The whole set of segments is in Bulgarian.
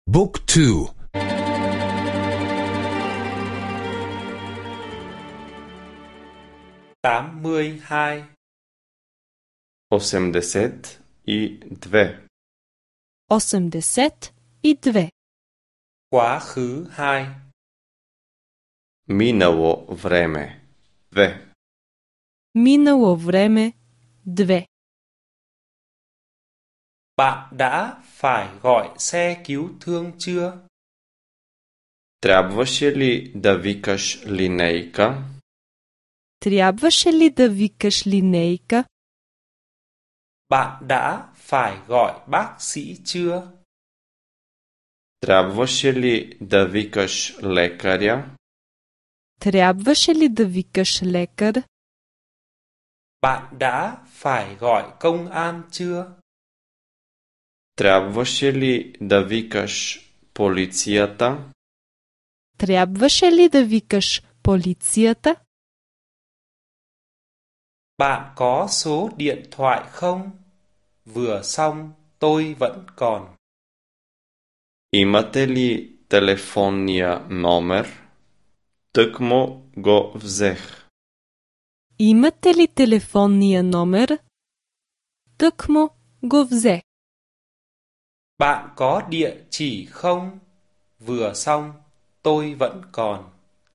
บุ๊กทู 82 82. 82. Quá khứ 2 Минало време 2. Минало време 2. Bạn đã phải gọi xe cứu thương chưa? Трябваше ли да викаш линейка? Трябваше ли да викаш линейка? Bạn đã phải gọi bác sĩ chưa? Трябваше ли да викаш лекаря? Трябваше ли да викаш лекар? Bạn đã phải gọi công an chưa? Трябваше ли да викаш полицията? Трябваше ли да викаш полицията? Bạn có số điện thoại không? Vừa xong tôi vẫn còn. Имате ли телефонния номер? Тъкмо го взех. Имате ли телефонния номер? Тъкмо го взе. Bạn có địa chỉ không? Vừa xong tôi vẫn còn.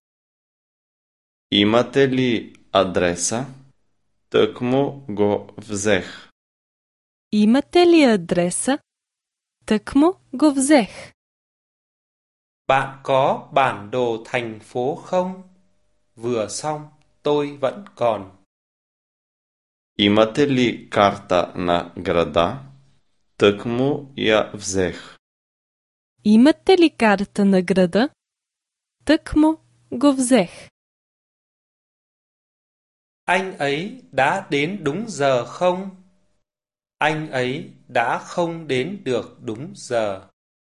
Имате ли адреса? Тъкмо го взех. Имате ли адреса? Тъкмо го взех. Bạn có bản đồ thành phố không? Vừa xong tôi vẫn còn. Имате ли карта на града? Тъкмо я взех. Имате ли карта на града? Тъкмо го взех. Anh ấy đã đến đúng giờ không? Anh ấy đã không đến được đúng giờ.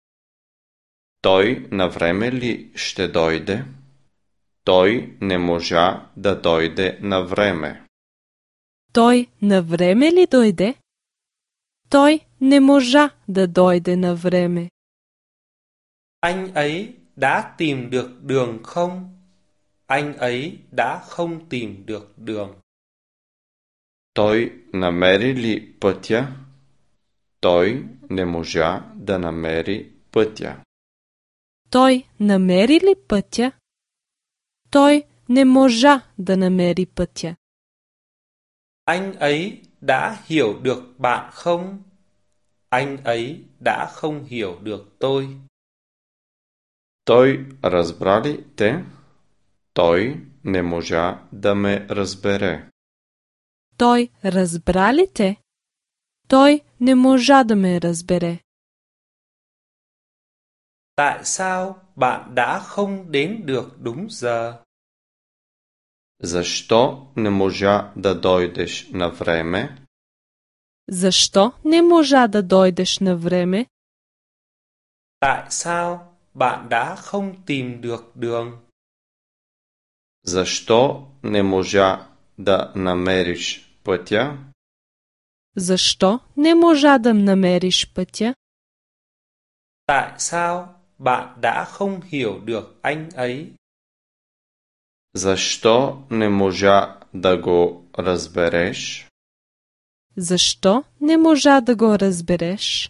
Той на време ли ще дойде? Той не можа да дойде на време. Той на време ли дойде? Той не можа да дойде на време. Anh ấy đã tìm được đường không? Anh ấy đã không tìm được đường. Той намери ли пътя? Той не можа да намери пътя. Той намери ли пътя? Той не можа да намери пътя. Anh ấy đã hiểu được bạn không? Anh ấy đã không hiểu được tôi. Той разбра ли те? Той не можа да ме разбере. Той разбра ли те? Той не можа да ме разбере. Tại sao bạn đã không đến được đúng giờ? Защо не можа да дойдеш на време? Защо не можа да дойдеш на време? Tại sao bạn đã không tìm được đường? Защо не можа да намериш пътя? Защо не можа да намериш пътя? Tại sao bạn đã không hiểu được anh ấy? Защо не можа да го разбереш? Защо не можа да го разбереш?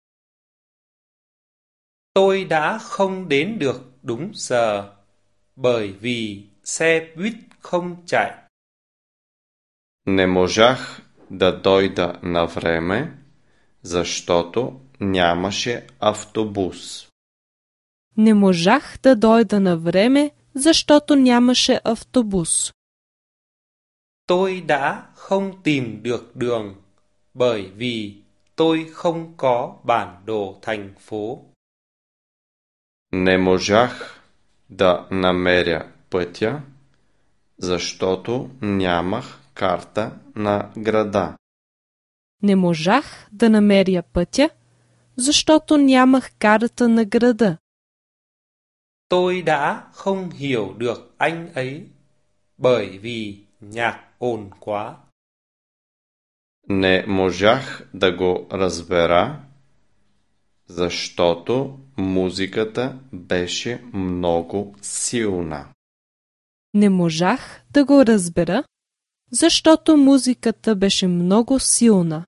Tôi đã không đến được đúng giờ bởi vì xe buýt không chạy. Не можах да дойда на време, защото нямаше автобус. Не можах да дойда на време, защото нямаше автобус. Tôi đã không tìm được đường bởi vì tôi không có bản đồ thành phố. Не можах да намеря пътя, защото нямах карта на града. Не можах да намеря пътя, защото нямах карта на града. Tôi đã không hiểu được anh ấy bởi vì nhạc ồn quá. Не можах да го разбера, защото музиката беше много силна. Не можах да го разбера, защото музиката беше много силна.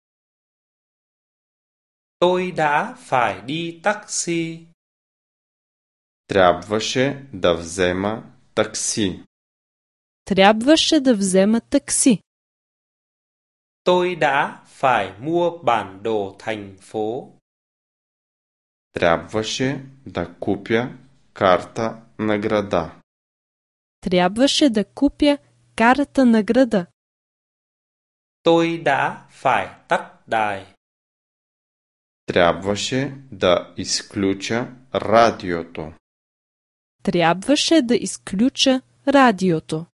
Tôi đã phải đi taxi. Трябваше да взема такси. Трябваше да взема такси. Tôi đã phải mua bản đồ thành phố. Трябваше да купя карта на града. Трябваше да купя карта на града. Tôi đã phải tắt đài. Трябваше да изключа радиото. Трябваше да изключа радиото.